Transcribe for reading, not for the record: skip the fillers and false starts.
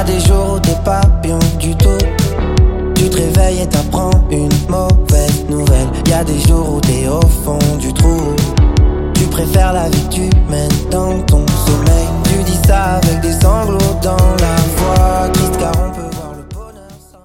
Y'a des jours où t'es pas bien du tout. Tu te réveilles et t'apprends une mauvaise nouvelle. Y'a des jours où t'es au fond du trou. Tu préfères la vie que tu mènes dans ton sommeil. Tu dis ça